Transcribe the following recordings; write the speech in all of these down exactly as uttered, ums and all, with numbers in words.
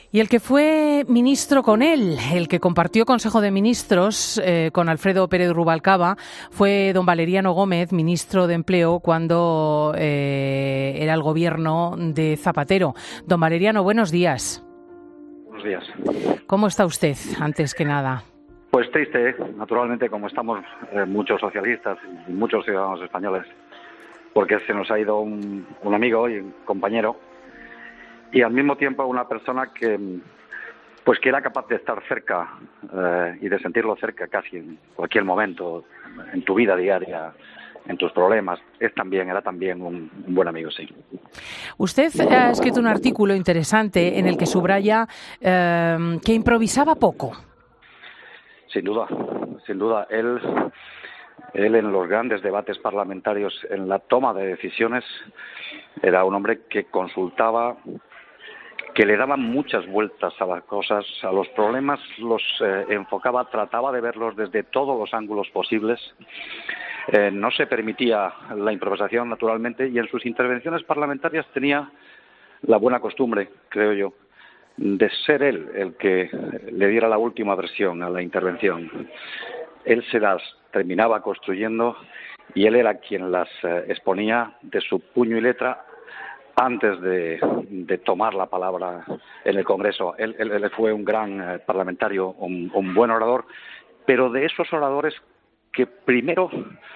Y el que fue ministro con él, el que compartió Consejo de Ministros eh, con Alfredo Pérez Rubalcaba, fue don Valeriano Gómez, ministro de Empleo, cuando eh, era el gobierno de Zapatero. Don Valeriano, buenos días. Buenos días. ¿Cómo está usted, antes que nada? Pues triste, ¿eh? Naturalmente, como estamos eh, muchos socialistas y muchos ciudadanos españoles, porque se nos ha ido un, un amigo y un compañero, y al mismo tiempo una persona que pues que era capaz de estar cerca eh, y de sentirlo cerca casi en cualquier momento, en tu vida diaria, en tus problemas. Es también, era también un, un buen amigo, sí. Usted ha escrito un artículo interesante en el que subraya eh, que improvisaba poco. Sin duda, sin duda. Él, él en los grandes debates parlamentarios, en la toma de decisiones, era un hombre que consultaba, que le daba muchas vueltas a las cosas, a los problemas, los eh, enfocaba, trataba de verlos desde todos los ángulos posibles. Eh, no se permitía la improvisación, naturalmente, y en sus intervenciones parlamentarias tenía la buena costumbre, creo yo, de ser él el que le diera la última versión a la intervención. Él se las terminaba construyendo y él era quien las eh, exponía de su puño y letra antes de, de tomar la palabra en el Congreso. Él, él, él fue un gran eh, parlamentario, un, un buen orador, pero de esos oradores que primero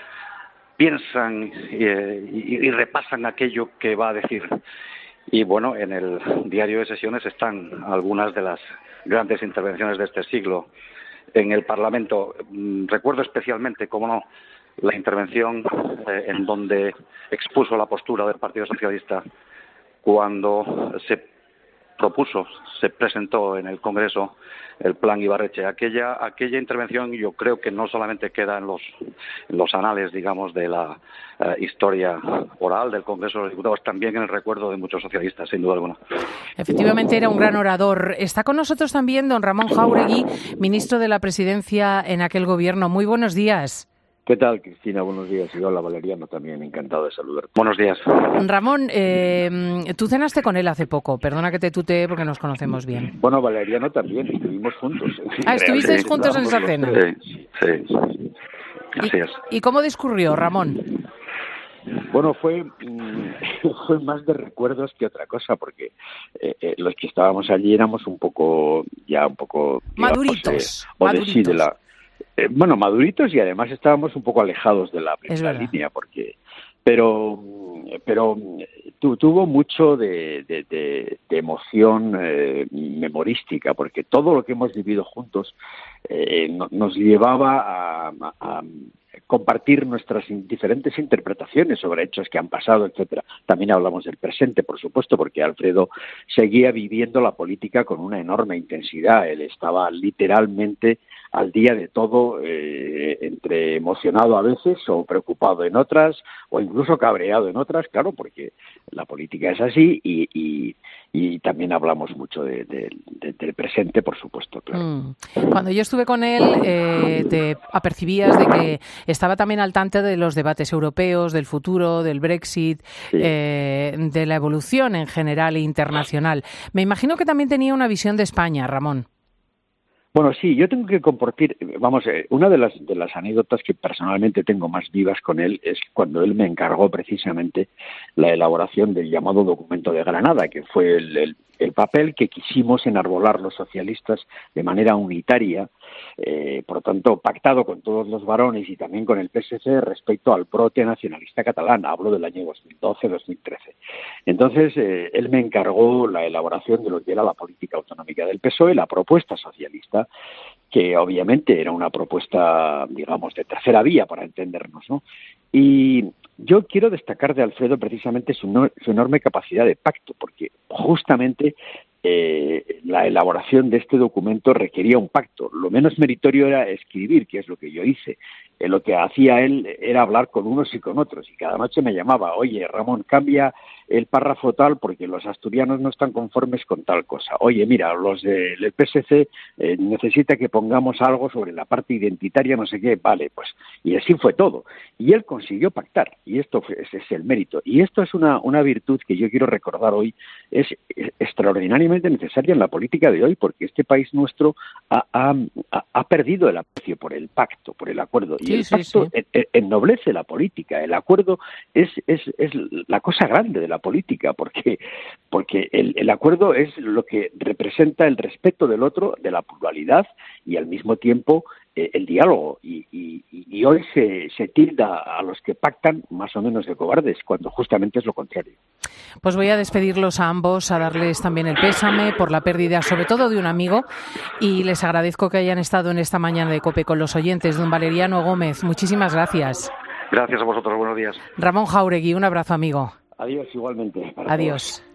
piensan eh, y, y repasan aquello que va a decir. Y bueno, en el diario de sesiones están algunas de las grandes intervenciones de este siglo en el Parlamento. Recuerdo especialmente, cómo no, la intervención eh, en donde expuso la postura del Partido Socialista cuando se propuso, se presentó en el Congreso el Plan Ibarretxe. Aquella, aquella intervención yo creo que no solamente queda en los, en los anales, digamos, de la eh, historia oral del Congreso de los Diputados, también en el recuerdo de muchos socialistas, sin duda alguna. Efectivamente era un gran orador. Está con nosotros también don Ramón Jáuregui, ministro de la Presidencia en aquel gobierno. Muy buenos días. ¿Qué tal, Cristina? Buenos días. Y hola, Valeriano, también encantado de saludarte. Buenos días. Ramón, eh, tú cenaste con él hace poco. Perdona que te tutee porque nos conocemos bien. Bueno, Valeriano también, estuvimos juntos. Ah, ¿estuvisteis juntos en esa cena? Sí, sí, sí. Así es. ¿Y cómo discurrió, Ramón? Bueno, fue, fue más de recuerdos que otra cosa, porque eh, eh, los que estábamos allí éramos un poco, ya un poco... Digamos, maduritos. Eh, o maduritos. De, sí, de la... Eh, bueno, maduritos, y además estábamos un poco alejados de la primera línea, porque pero pero tu, tuvo mucho de, de, de, de emoción eh, memorística, porque todo lo que hemos vivido juntos eh, no, nos llevaba a, a compartir nuestras diferentes interpretaciones sobre hechos que han pasado, etcétera. También hablamos del presente, por supuesto, porque Alfredo seguía viviendo la política con una enorme intensidad. Él estaba literalmente al día de todo, eh, entre emocionado a veces o preocupado en otras, o incluso cabreado en otras, claro, porque la política es así, y, y, y también hablamos mucho de, de, de, del presente, por supuesto, claro. Mm. Cuando yo estuve con él, eh, te apercibías de que estaba también al tanto de los debates europeos, del futuro, del Brexit, sí. eh, de la evolución en general e internacional. Me imagino que también tenía una visión de España, Ramón. Bueno, sí, yo tengo que compartir, vamos, eh, una de las de las anécdotas que personalmente tengo más vivas con él es cuando él me encargó precisamente la elaboración del llamado documento de Granada, que fue el, el, el papel que quisimos enarbolar los socialistas de manera unitaria, eh, por lo tanto, pactado con todos los varones y también con el P S C respecto al brote nacionalista catalán. Hablo del año dos mil doce dos mil trece. Entonces, eh, él me encargó la elaboración de lo que era la política autonómica del P S O E, la propuesta socialista, que obviamente era una propuesta, digamos, de tercera vía, para entendernos, ¿no? Y yo quiero destacar de Alfredo precisamente su, no, su enorme capacidad de pacto, porque justamente eh, la elaboración de este documento requería un pacto. Lo menos meritorio era escribir, que es lo que yo hice. Eh, lo que hacía él era hablar con unos y con otros, y cada noche me llamaba: oye, Ramón, cambia el párrafo tal porque los asturianos no están conformes con tal cosa. Oye, mira, los del P S C eh, necesita que pongamos algo sobre la parte identitaria, no sé qué. Vale, pues, y así fue todo. Y él consiguió pactar, y esto fue, ese es el mérito. Y esto es una, una virtud que yo quiero recordar hoy, es extraordinariamente necesaria en la política política de hoy, porque este país nuestro ha, ha, ha perdido el aprecio por el pacto, por el acuerdo. Y sí, el sí, pacto sí. ennoblece la política. El acuerdo es, es, es la cosa grande de la política, porque, porque el, el acuerdo es lo que representa el respeto del otro, de la pluralidad y al mismo tiempo eh, el diálogo. Y, y, y hoy se, se tilda a los que pactan más o menos de cobardes, cuando justamente es lo contrario. Pues voy a despedirlos a ambos, a darles también el pésame por la pérdida, sobre todo de un amigo, y les agradezco que hayan estado en esta mañana de COPE con los oyentes. Don Valeriano Gómez, muchísimas gracias. Gracias a vosotros, buenos días. Ramón Jáuregui, un abrazo, amigo. Adiós, igualmente. Adiós.